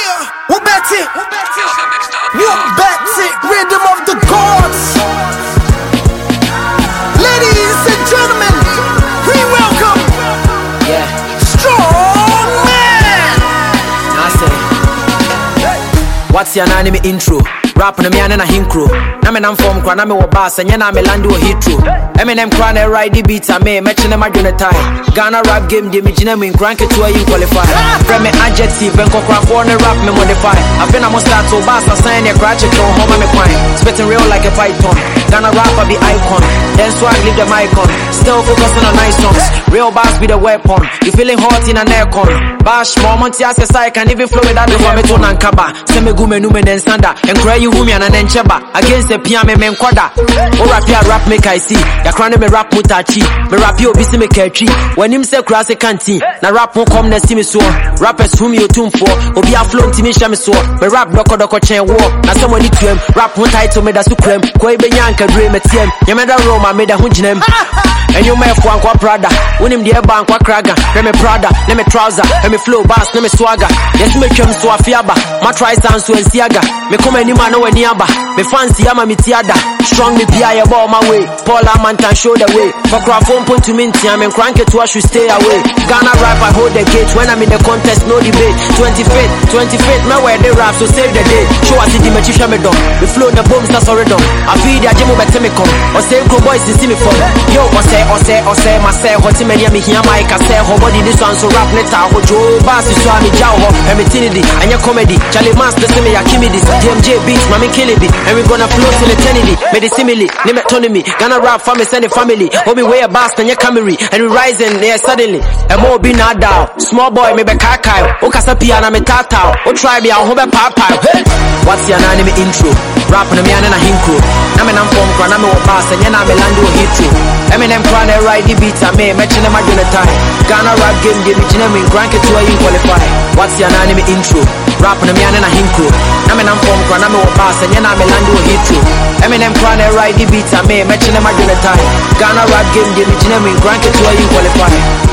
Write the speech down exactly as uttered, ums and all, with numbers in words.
What bet it? What bet it? Rhythm of the gods. Ladies and gentlemen, we welcome. Yeah. Strong man. I say, what's your name intro? Rap na me and na hinkro. Na me nam form kwa na me wo bass anya na me land wo hitro. Eminem kwa na ride the beat a me match na madwene tie. Ghana rap game de me gina me crank to a you qualify. From me adjective and kokra for na rap me modify. I been a mo start to bass sign ya crash it on home me kwine. Spitting real like a python. Ghana rap be icon. Then swag leave the mic on. Still focusing on nice songs. Real bass be the weapon. You feeling hot in an aircon. Bash moment ya say I can even flow without the me to nankaba. Se me gu me nu me den standa. And cry you wumi and then cheba against the piano men kwada. O rap ya rap make I see. Ya crown me rap mutachi. Me rap you bisi me catchy. When him say cross a canteen. Na rap won't come na see me so. Rappers whom you tune for. Obi a flow to me share me so. Me rap doko doko chain war. Na someone need to him. Rap one title me da su krem. Koi be yanka dream me tiem. Ya me da Roma me da hunjinem. And you may for Anqua Prada. When him the bank wa kraga. Let me Prada. Let me trouser. Let me flow bass. Let me swagger. Yes me chem so afiaba. Ma try sound so ensiaga. Me come any man no any aba. Me fancy ama me tiada. Strong me pia ya ball my way. Paul Amantan show the way. For craft one point to minty. I'm in crank it to us should stay away. Ghana rap I hold the gate. When I'm in the contest no debate. twenty-fifth, twenty-fifth. Me wear the rap so save the day. Show us the dimechisha me done. We flow the bombs that's already done. I feed the ajemo better me come. Or say go boys to see me from. Yo or say or say or say my say hot many me here mic I say her body this one so rap letter ho Joe bass so me jaw ho and me tinity and your comedy Charlie Master say me ya kimi this D M J beats mami kill it and we gonna flow till eternity me the simile name autonomy Ghana rap for me send the family hope me wear a bass and your Camry and we rising there suddenly and more be not down small boy me be kakai o kasa piano me tata o try be a ho be papa what's your name intro rap na me and na hinkro na me nam form kwa na me wo bass and na me land wo hitro Eminem kwa na ride the beat a me match na madwene tie Ghana rap game de me gina me crank it to a you qualify what's your name intro rap na me and na hinkro na me nam form kwa na me wo bass and na me land wo hitro Eminem kwa na ride the beat a me match na madwene tie Ghana rap game de me gina me crank it to a you qualify